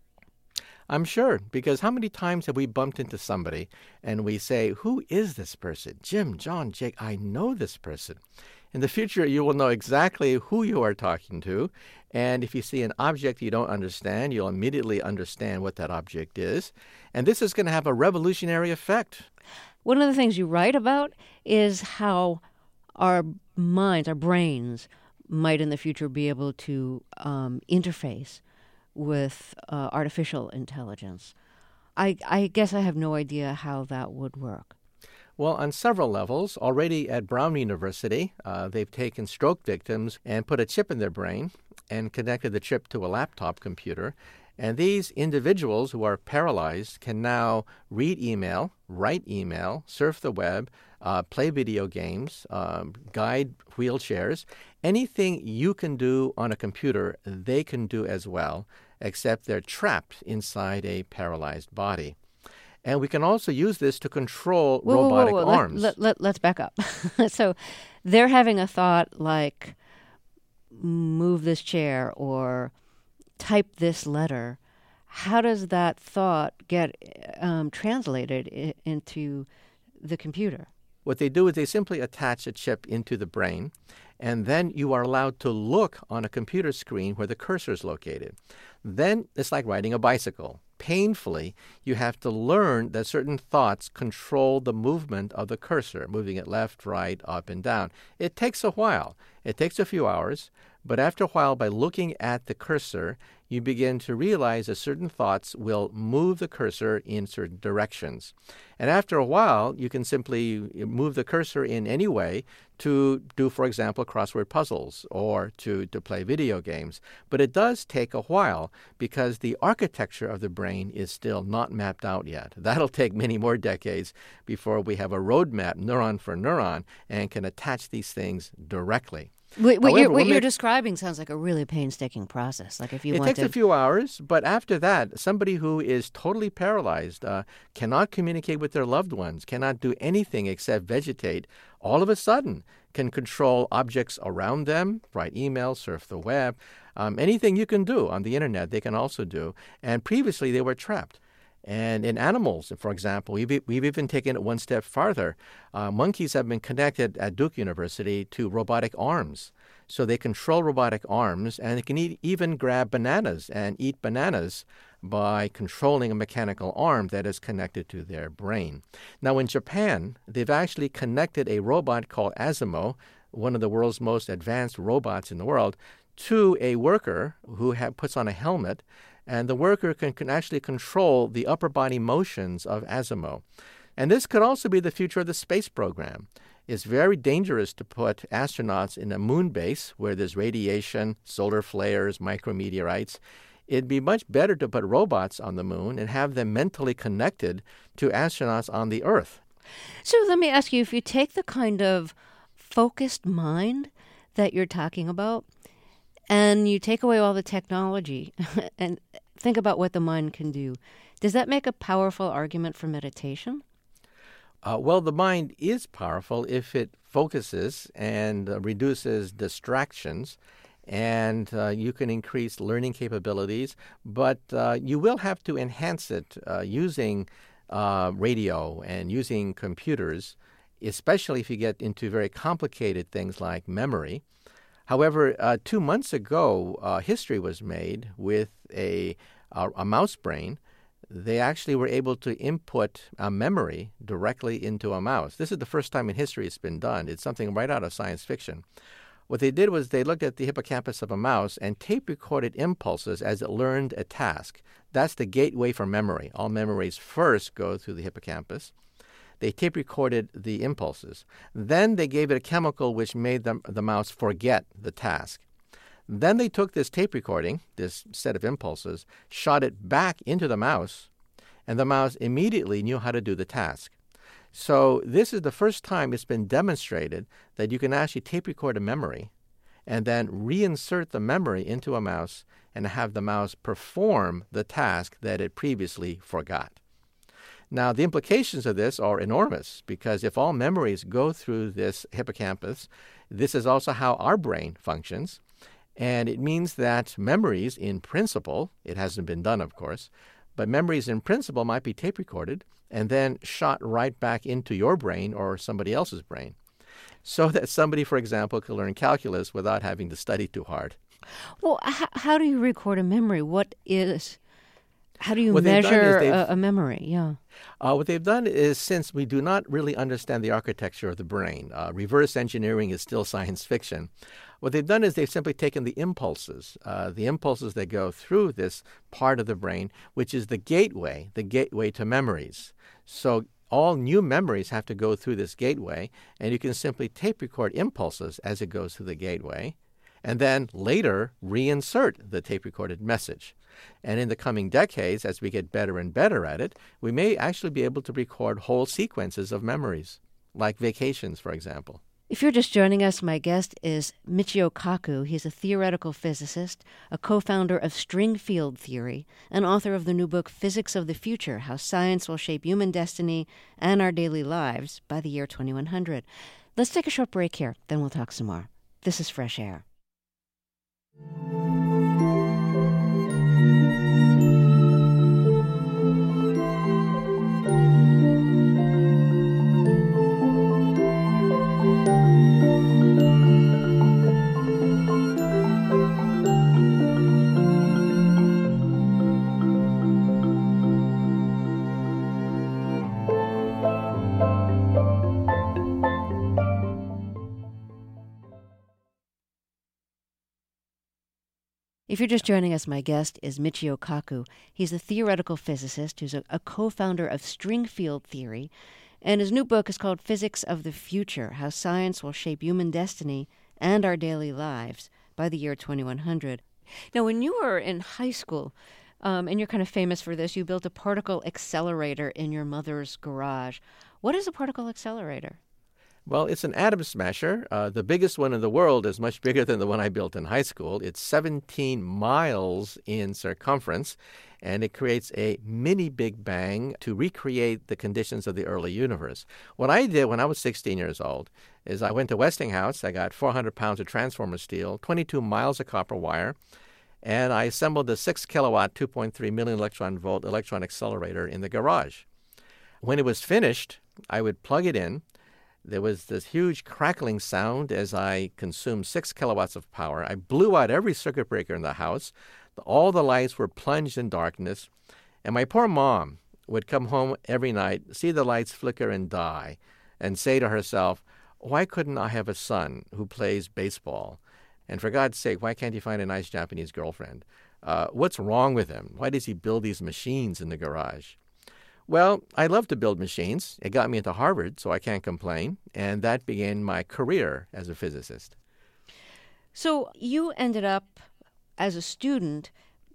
I'm sure, because how many times have we bumped into somebody and we say, who is this person? Jim, John, Jake, I know this person. In the future, you will know exactly who you are talking to. And if you see an object you don't understand, you'll immediately understand what that object is. And this is going to have a revolutionary effect. One of the things you write about is how our minds, our brains, might in the future be able to um, interface with uh, artificial intelligence. I, I guess I have no idea how that would work. Well, on several levels, already at Brown University, uh, they've taken stroke victims and put a chip in their brain and connected the chip to a laptop computer. And these individuals who are paralyzed can now read email, write email, surf the web, uh, play video games, um, guide wheelchairs. Anything you can do on a computer, they can do as well, except they're trapped inside a paralyzed body. And we can also use this to control whoa, robotic whoa, whoa, whoa. arms. Let, let, let, let's back up. So they're having a thought like, move this chair or type this letter. How does that thought get um, translated I- into the computer? What they do is they simply attach a chip into the brain, and then you are allowed to look on a computer screen where the cursor is located. Then it's like riding a bicycle. Painfully, you have to learn that certain thoughts control the movement of the cursor, moving it left, right, up, and down. It takes a while, It takes a few hours, but after a while, by looking at the cursor, you begin to realize that certain thoughts will move the cursor in certain directions. And after a while, you can simply move the cursor in any way to do, for example, crossword puzzles or to, to play video games. But it does take a while because the architecture of the brain is still not mapped out yet. That'll take many more decades before we have a roadmap, neuron for neuron, and can attach these things directly. What, what, However, you're, what we'll you're make- describing sounds like a really painstaking process. Like if you It want takes to, a few hours, but after that, somebody who is totally paralyzed, uh, cannot communicate with their loved ones, cannot do anything except vegetate, all of a sudden can control objects around them, write emails, surf the web, um, anything you can do on the internet, they can also do. And previously, they were trapped. And in animals, for example, we've, we've even taken it one step farther. Uh, monkeys have been connected at Duke University to robotic arms. So they control robotic arms, and they can eat, even grab bananas and eat bananas by controlling a mechanical arm that is connected to their brain. Now, in Japan, they've actually connected a robot called Asimo, one of the world's most advanced robots in the world, to a worker who ha- puts on a helmet, and the worker can, can actually control the upper body motions of Asimo. And this could also be the future of the space program. It's very dangerous to put astronauts in a moon base where there's radiation, solar flares, micrometeorites. It'd be much better to put robots on the moon and have them mentally connected to astronauts on the Earth. So let me ask you, if you take the kind of focused mind that you're talking about, and you take away all the technology and think about what the mind can do, does that make a powerful argument for meditation? Uh, well, the mind is powerful if it focuses and uh, reduces distractions, and uh, you can increase learning capabilities, but uh, you will have to enhance it uh, using uh, radio and using computers, especially if you get into very complicated things like memory. However, uh, two months ago, uh, history was made with a, a, a mouse brain. They actually were able to input a memory directly into a mouse. This is the first time in history it's been done. It's something right out of science fiction. What they did was they looked at the hippocampus of a mouse and tape-recorded impulses as it learned a task. That's the gateway for memory. All memories first go through the hippocampus. They tape-recorded the impulses. Then they gave it a chemical which made the, the mouse forget the task. Then they took this tape recording, this set of impulses, shot it back into the mouse, and the mouse immediately knew how to do the task. So this is the first time it's been demonstrated that you can actually tape record a memory and then reinsert the memory into a mouse and have the mouse perform the task that it previously forgot. Now, the implications of this are enormous because if all memories go through this hippocampus, this is also how our brain functions. And it means that memories, in principle, it hasn't been done, of course, but memories in principle might be tape recorded and then shot right back into your brain or somebody else's brain. So that somebody, for example, could learn calculus without having to study too hard. Well, h- how do you record a memory? What is... How do you What they've done is measure they've- a, a memory? Yeah. Uh, what they've done is, since we do not really understand the architecture of the brain, uh, reverse engineering is still science fiction. What they've done is they've simply taken the impulses, uh, the impulses that go through this part of the brain, which is the gateway, the gateway to memories. So all new memories have to go through this gateway, and you can simply tape record impulses as it goes through the gateway, and then later reinsert the tape-recorded message. And in the coming decades, as we get better and better at it, we may actually be able to record whole sequences of memories, like vacations, for example. If you're just joining us, my guest is Michio Kaku. He's a theoretical physicist, a co-founder of string field theory, and author of the new book Physics of the Future, How Science Will Shape Human Destiny and Our Daily Lives by the Year twenty-one hundred. Let's take a short break here, then we'll talk some more. This is Fresh Air. If you're just joining us, my guest is Michio Kaku. He's a theoretical physicist who's a, a co-founder of string field theory, and his new book is called Physics of the Future: How Science Will Shape Human Destiny and Our Daily Lives by the year twenty-one hundred. Now, when you were in high school, um, and you're kind of famous for this, you built a particle accelerator in your mother's garage. What is a particle accelerator? Well, it's an atom smasher. Uh, the biggest one in the world is much bigger than the one I built in high school. It's seventeen miles in circumference, and it creates a mini Big Bang to recreate the conditions of the early universe. What I did when I was sixteen years old is I went to Westinghouse. I got four hundred pounds of transformer steel, twenty-two miles of copper wire, and I assembled a six kilowatt, two point three million electron volt electron accelerator in the garage. When it was finished, I would plug it in. There was this huge crackling sound as I consumed six kilowatts of power. I blew out every circuit breaker in the house. All the lights were plunged in darkness. And my poor mom would come home every night, see the lights flicker and die, and say to herself, why couldn't I have a son who plays baseball? And for God's sake, why can't he find a nice Japanese girlfriend? Uh, what's wrong with him? Why does he build these machines in the garage? Well, I love to build machines. It got me into Harvard, so I can't complain. And that began my career as a physicist. So you ended up, as a student,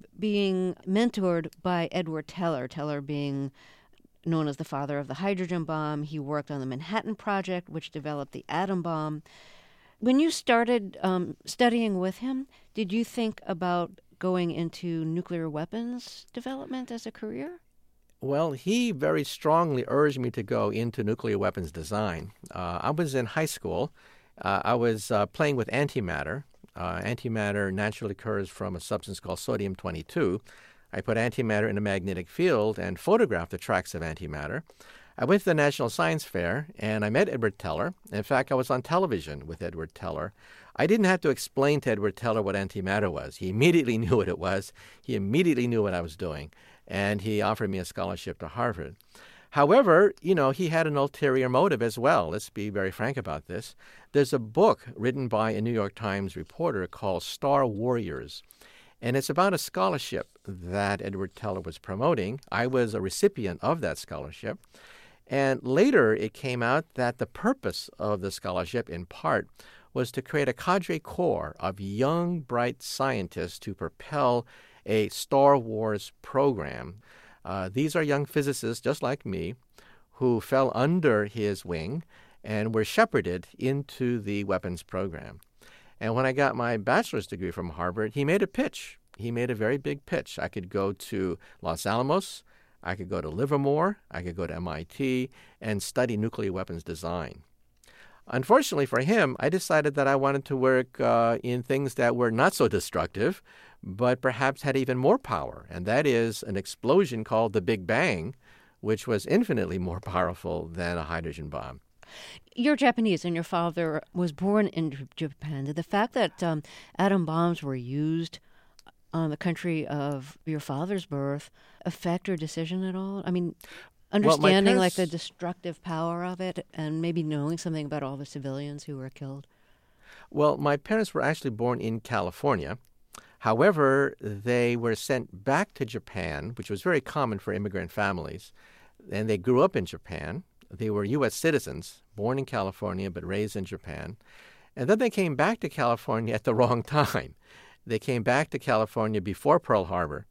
being mentored by Edward Teller, Teller being known as the father of the hydrogen bomb. He worked on the Manhattan Project, which developed the atom bomb. When you started um, studying with him, did you think about going into nuclear weapons development as a career? Well, he very strongly urged me to go into nuclear weapons design. Uh, I was in high school. Uh, I was uh, playing with antimatter. Uh, antimatter naturally occurs from a substance called sodium twenty-two. I put antimatter in a magnetic field and photographed the tracks of antimatter. I went to the National Science Fair, and I met Edward Teller. In fact, I was on television with Edward Teller. I didn't have to explain to Edward Teller what antimatter was. He immediately knew what it was. He immediately knew what I was doing. And he offered me a scholarship to Harvard. However, you know, he had an ulterior motive as well. Let's be very frank about this. There's a book written by a New York Times reporter called Star Warriors, and it's about a scholarship that Edward Teller was promoting. I was a recipient of that scholarship. And later it came out that the purpose of the scholarship, in part, was to create a cadre corps of young, bright scientists to propel a Star Wars program. Uh, these are young physicists, just like me, who fell under his wing and were shepherded into the weapons program. And when I got my bachelor's degree from Harvard, he made a pitch. He made a very big pitch. I could go to Los Alamos, I could go to Livermore, I could go to M I T and study nuclear weapons design. Unfortunately for him, I decided that I wanted to work uh, in things that were not so destructive, but perhaps had even more power, and that is an explosion called the Big Bang, which was infinitely more powerful than a hydrogen bomb. You're Japanese, and your father was born in Japan. Did the fact that um, atom bombs were used on the country of your father's birth affect your decision at all? I mean, understanding well, parents... like the destructive power of it, and maybe knowing something about all the civilians who were killed? Well, my parents were actually born in California. However, they were sent back to Japan, which was very common for immigrant families, and they grew up in Japan. They were U S citizens, born in California but raised in Japan. And then they came back to California at the wrong time. They came back to California before Pearl Harbor.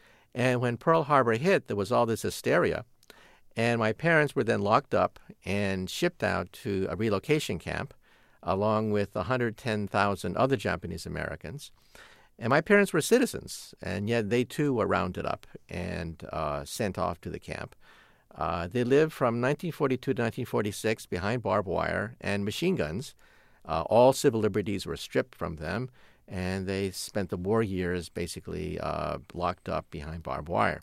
And when Pearl Harbor hit, there was all this hysteria. And my parents were then locked up and shipped out to a relocation camp, along with one hundred ten thousand other Japanese Americans. And my parents were citizens, and yet they too were rounded up and uh, sent off to the camp. Uh, they lived from nineteen forty-two to nineteen forty-six behind barbed wire and machine guns. Uh, all civil liberties were stripped from them, and they spent the war years basically uh, locked up behind barbed wire.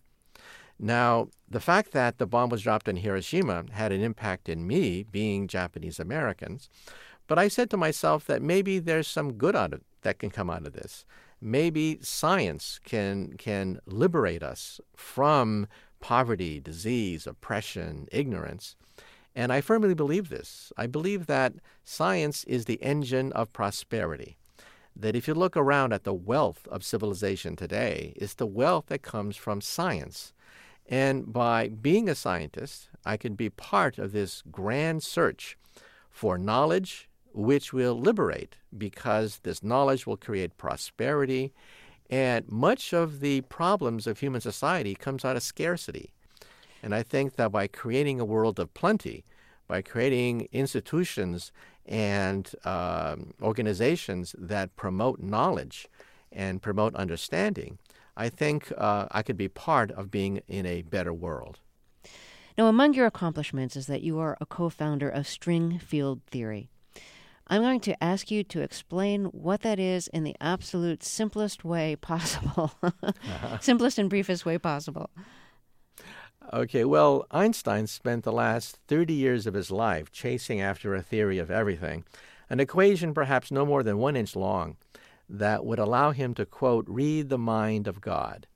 Now, the fact that the bomb was dropped in Hiroshima had an impact in me, being Japanese Americans. But I said to myself that maybe there's some good out of, that can come out of this. Maybe science can can liberate us from poverty, disease, oppression, ignorance. And I firmly believe this. I believe that science is the engine of prosperity, that if you look around at the wealth of civilization today, it's the wealth that comes from science. And by being a scientist, I can be part of this grand search for knowledge which will liberate, because this knowledge will create prosperity. And much of the problems of human society comes out of scarcity. And I think that by creating a world of plenty, by creating institutions and um, organizations that promote knowledge and promote understanding, I think uh, I could be part of being in a better world. Now, among your accomplishments is that you are a co-founder of string field theory. I'm going to ask you to explain what that is in the absolute simplest way possible. uh-huh. Simplest and briefest way possible. Okay, well, Einstein spent the last thirty years of his life chasing after a theory of everything, an equation perhaps no more than one inch long that would allow him to, quote, read the mind of God.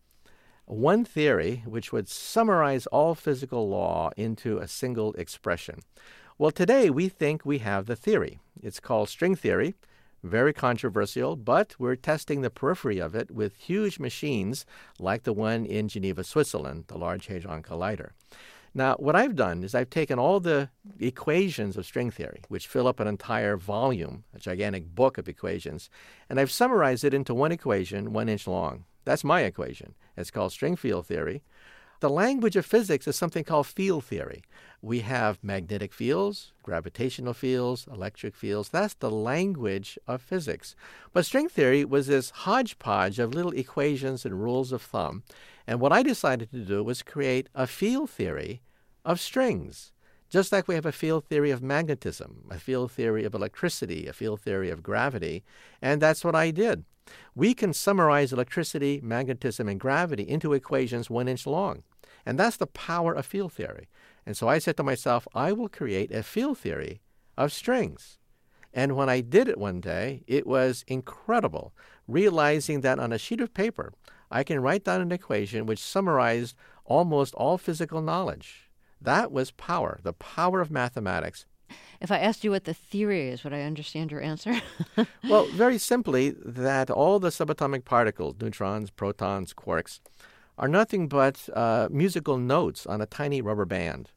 One theory which would summarize all physical law into a single expression. Well, today we think we have the theory. It's called string theory, very controversial, but we're testing the periphery of it with huge machines like the one in Geneva, Switzerland, the Large Hadron Collider. Now, what I've done is I've taken all the equations of string theory, which fill up an entire volume, a gigantic book of equations, and I've summarized it into one equation, one inch long. That's my equation. It's called string field theory. The language of physics is something called field theory. We have magnetic fields, gravitational fields, electric fields. That's the language of physics. But string theory was this hodgepodge of little equations and rules of thumb. And what I decided to do was create a field theory of strings, just like we have a field theory of magnetism, a field theory of electricity, a field theory of gravity. And that's what I did. We can summarize electricity, magnetism, and gravity into equations one inch long. And that's the power of field theory. And so I said to myself, I will create a field theory of strings. And when I did it one day, it was incredible, realizing that on a sheet of paper, I can write down an equation which summarized almost all physical knowledge. That was power, the power of mathematics. If I asked you what the theory is, would I understand your answer? Well, very simply, that all the subatomic particles, neutrons, protons, quarks, are nothing but uh, musical notes on a tiny rubber band.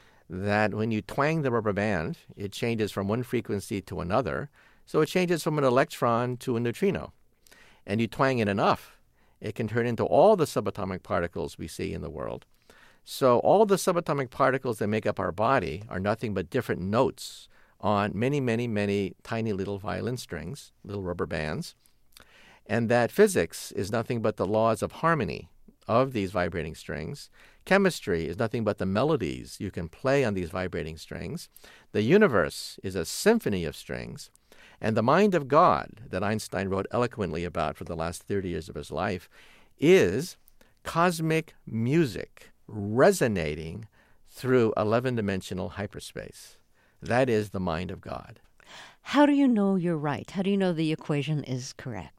That when you twang the rubber band, it changes from one frequency to another. So it changes from an electron to a neutrino. And you twang it enough, it can turn into all the subatomic particles we see in the world. So all the subatomic particles that make up our body are nothing but different notes on many, many, many tiny little violin strings, little rubber bands. And that physics is nothing but the laws of harmony of these vibrating strings. Chemistry is nothing but the melodies you can play on these vibrating strings. The universe is a symphony of strings. And the mind of God that Einstein wrote eloquently about for the last thirty years of his life is cosmic music resonating through eleven-dimensional hyperspace. That is the mind of God. How do you know you're right? How do you know the equation is correct?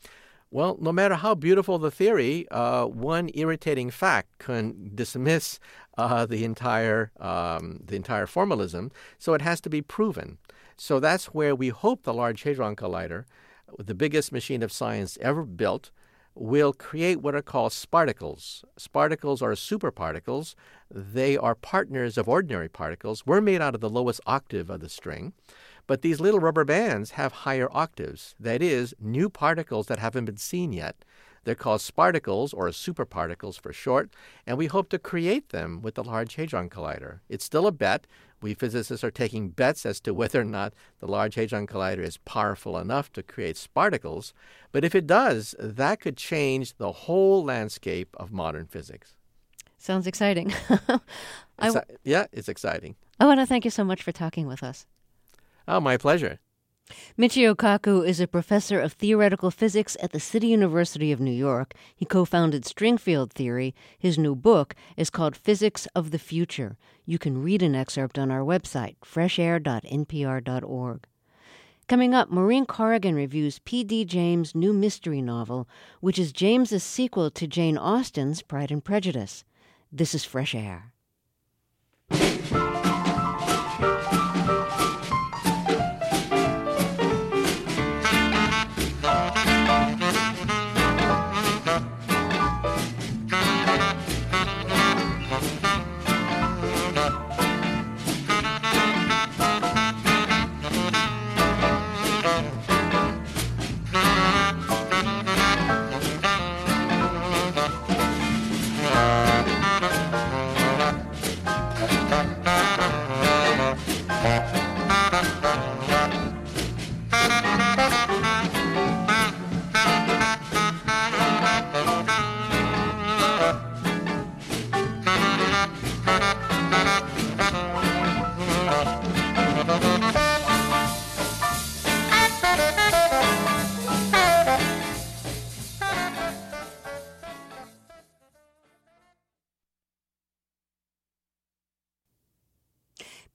Well, no matter how beautiful the theory, uh, one irritating fact can dismiss uh, the entire um, the entire formalism. So it has to be proven. So that's where we hope the Large Hadron Collider, the biggest machine of science ever built, will create what are called sparticles. Sparticles are superparticles. They are partners of ordinary particles. We're made out of the lowest octave of the string. But these little rubber bands have higher octaves. That is, new particles that haven't been seen yet. They're called sparticles, or superparticles for short, and we hope to create them with the Large Hadron Collider. It's still a bet. We physicists are taking bets as to whether or not the Large Hadron Collider is powerful enough to create sparticles. But if it does, that could change the whole landscape of modern physics. Sounds exciting. I w- yeah, it's exciting. I want to thank you so much for talking with us. Oh, my pleasure. Michio Kaku is a professor of theoretical physics at the City University of New York. He co-founded string field theory. His new book is called Physics of the Future. You can read an excerpt on our website, fresh air dot n p r dot org. Coming up, Maureen Corrigan reviews P D James' new mystery novel, which is James's sequel to Jane Austen's Pride and Prejudice. This is Fresh Air.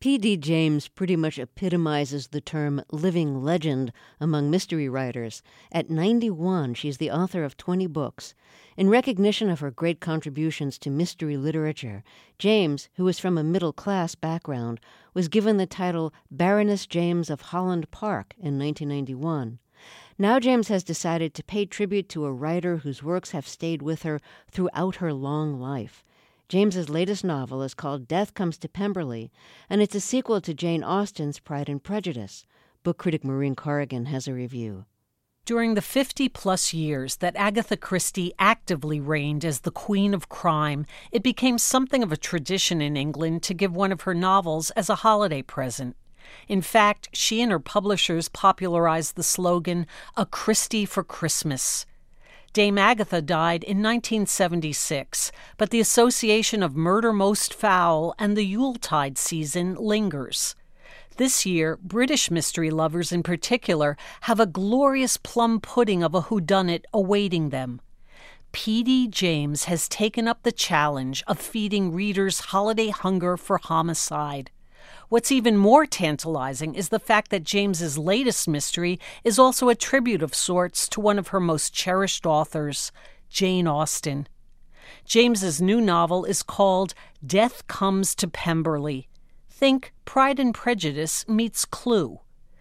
P D. James pretty much epitomizes the term living legend among mystery writers. At ninety-one, she's the author of twenty books. In recognition of her great contributions to mystery literature, James, who was from a middle-class background, was given the title Baroness James of Holland Park in nineteen ninety-one. Now James has decided to pay tribute to a writer whose works have stayed with her throughout her long life. James's latest novel is called Death Comes to Pemberley, and it's a sequel to Jane Austen's Pride and Prejudice. Book critic Maureen Corrigan has a review. During the fifty-plus years that Agatha Christie actively reigned as the queen of crime, it became something of a tradition in England to give one of her novels as a holiday present. In fact, she and her publishers popularized the slogan, "A Christie for Christmas." Dame Agatha died in nineteen seventy-six, but the association of Murder Most Foul and the Yuletide season lingers. This year, British mystery lovers in particular have a glorious plum pudding of a whodunit awaiting them. P D. James has taken up the challenge of feeding readers' holiday hunger for homicide. What's even more tantalizing is the fact that James's latest mystery is also a tribute of sorts to one of her most cherished authors, Jane Austen. James's new novel is called Death Comes to Pemberley. Think Pride and Prejudice meets Clue.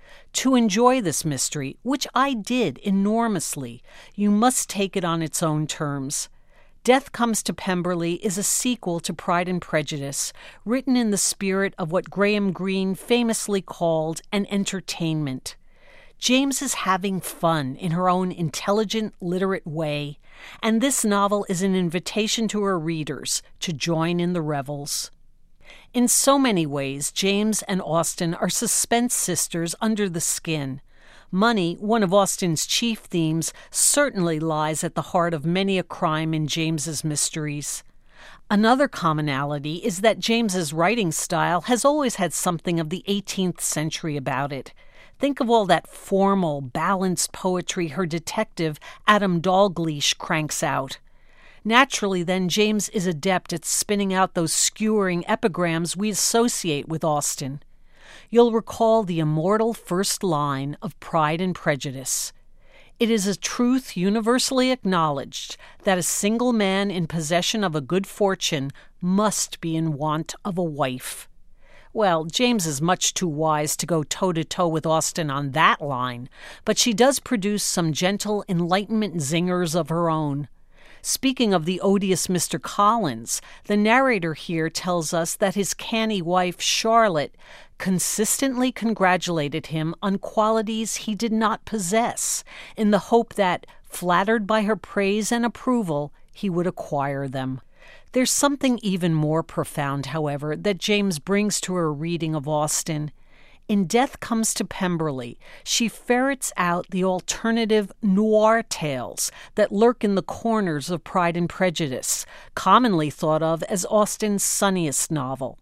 To enjoy this mystery, which I did enormously, you must take it on its own terms. Death Comes to Pemberley is a sequel to Pride and Prejudice, written in the spirit of what Graham Greene famously called an entertainment. James is having fun in her own intelligent, literate way, and this novel is an invitation to her readers to join in the revels. In so many ways, James and Austen are suspense sisters under the skin. Money, one of Austen's chief themes, certainly lies at the heart of many a crime in James's mysteries. Another commonality is that James's writing style has always had something of the eighteenth century about it. Think of all that formal, balanced poetry her detective Adam Dalgleish cranks out. Naturally, then, James is adept at spinning out those skewering epigrams we associate with Austen. You'll recall the immortal first line of Pride and Prejudice. It is a truth universally acknowledged that a single man in possession of a good fortune must be in want of a wife. Well, James is much too wise to go toe-to-toe with Austen on that line, but she does produce some gentle Enlightenment zingers of her own. Speaking of the odious Mister Collins, the narrator here tells us that his canny wife, Charlotte, consistently congratulated him on qualities he did not possess, in the hope that, flattered by her praise and approval, he would acquire them. There's something even more profound, however, that James brings to her reading of Austen. In Death Comes to Pemberley, she ferrets out the alternative noir tales that lurk in the corners of Pride and Prejudice, commonly thought of as Austen's sunniest novel.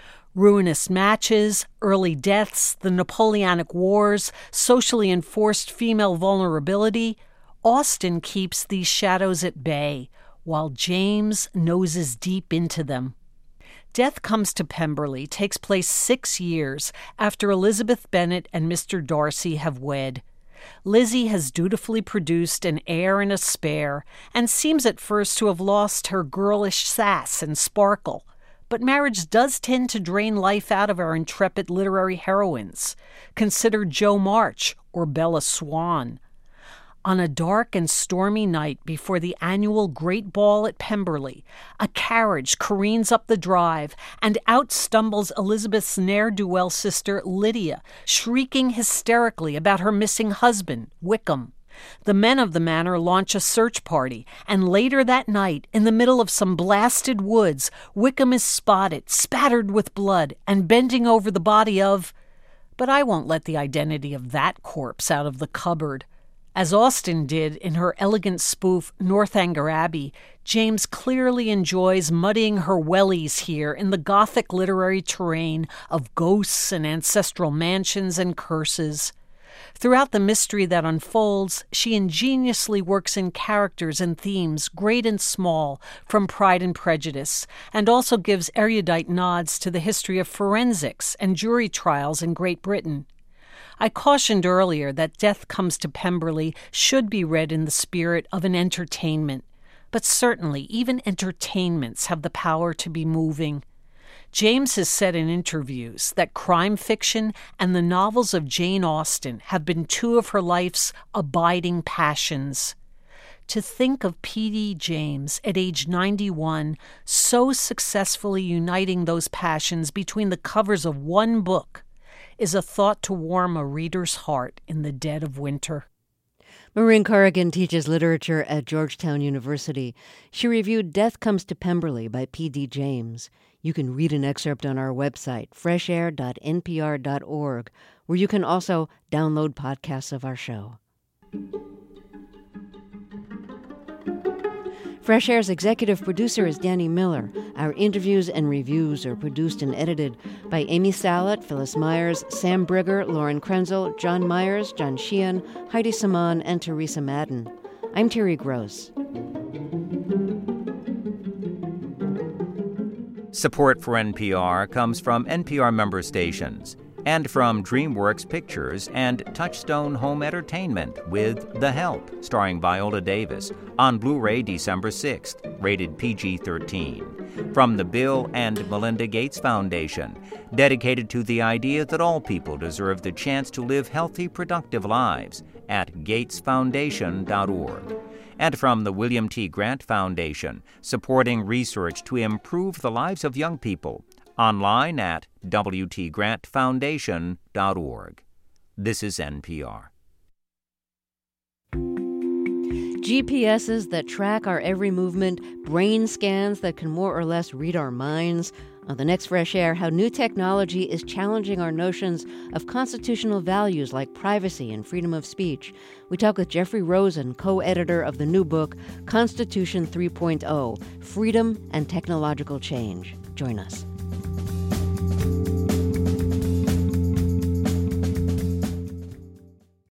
Ruinous matches, early deaths, the Napoleonic Wars, socially enforced female vulnerability, Austen keeps these shadows at bay, while James noses deep into them. Death Comes to Pemberley takes place six years after Elizabeth Bennet and Mister Darcy have wed. Lizzie has dutifully produced an heir and a spare, and seems at first to have lost her girlish sass and sparkle. But marriage does tend to drain life out of our intrepid literary heroines. Consider Jo March or Bella Swan. On a dark and stormy night before the annual Great Ball at Pemberley, a carriage careens up the drive, and out stumbles Elizabeth's ne'er-do-well sister Lydia, shrieking hysterically about her missing husband, Wickham. The men of the manor launch a search party, and later that night, in the middle of some blasted woods, Wickham is spotted, spattered with blood, and bending over the body of... But I won't let the identity of that corpse out of the cupboard. As Austen did in her elegant spoof Northanger Abbey, James clearly enjoys muddying her wellies here in the Gothic literary terrain of ghosts and ancestral mansions and curses. Throughout the mystery that unfolds, she ingeniously works in characters and themes, great and small, from Pride and Prejudice, and also gives erudite nods to the history of forensics and jury trials in Great Britain. I cautioned earlier that Death Comes to Pemberley should be read in the spirit of an entertainment, but certainly even entertainments have the power to be moving. James has said in interviews that crime fiction and the novels of Jane Austen have been two of her life's abiding passions. To think of P D James at age ninety-one so successfully uniting those passions between the covers of one book is a thought to warm a reader's heart in the dead of winter. Maureen Corrigan teaches literature at Georgetown University. She reviewed Death Comes to Pemberley by P D James. You can read an excerpt on our website, fresh air dot n p r dot org, where you can also download podcasts of our show. Fresh Air's executive producer is Danny Miller. Our interviews and reviews are produced and edited by Amy Salet, Phyllis Myers, Sam Brigger, Lauren Krenzel, John Myers, John Sheehan, Heidi Saman, and Teresa Madden. I'm Terry Gross. Support for N P R comes from N P R member stations and from DreamWorks Pictures and Touchstone Home Entertainment with The Help, starring Viola Davis, on Blu-ray December sixth, rated P G thirteen. From the Bill and Melinda Gates Foundation, dedicated to the idea that all people deserve the chance to live healthy, productive lives, at gates foundation dot org. And from the William T. Grant Foundation, supporting research to improve the lives of young people, online at w t grant foundation dot org. This is N P R. G P S's that track our every movement, brain scans that can more or less read our minds. On the next Fresh Air, how new technology is challenging our notions of constitutional values like privacy and freedom of speech. We talk with Jeffrey Rosen, co-editor of the new book, Constitution three point oh, Freedom and Technological Change. Join us.